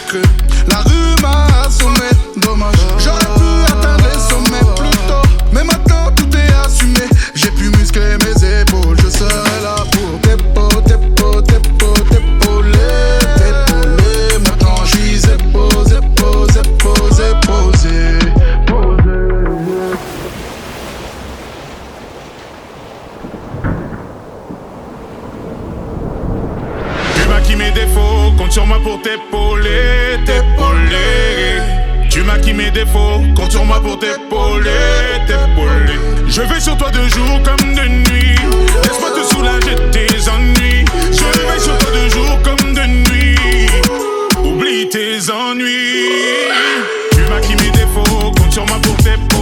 cru. La rue m'a assommé, dommage. J'aurais pu atteindre les sommets plus tôt. Mais maintenant tout est assumé. J'ai pu muscler mes épaules. Je serai là pour t'épauler. Maintenant j'suis posé. Tu maquilles mes défauts, compte sur moi pour t'épauler. Tu maquilles mes défauts, compte sur moi pour t'épauler. Je vais sur toi de jour comme de nuit. Laisse-moi te soulager de tes ennuis. Je vais sur toi de jour comme de nuit. Oublie tes ennuis. Tu maquilles mes défauts, compte sur moi pour t'épauler.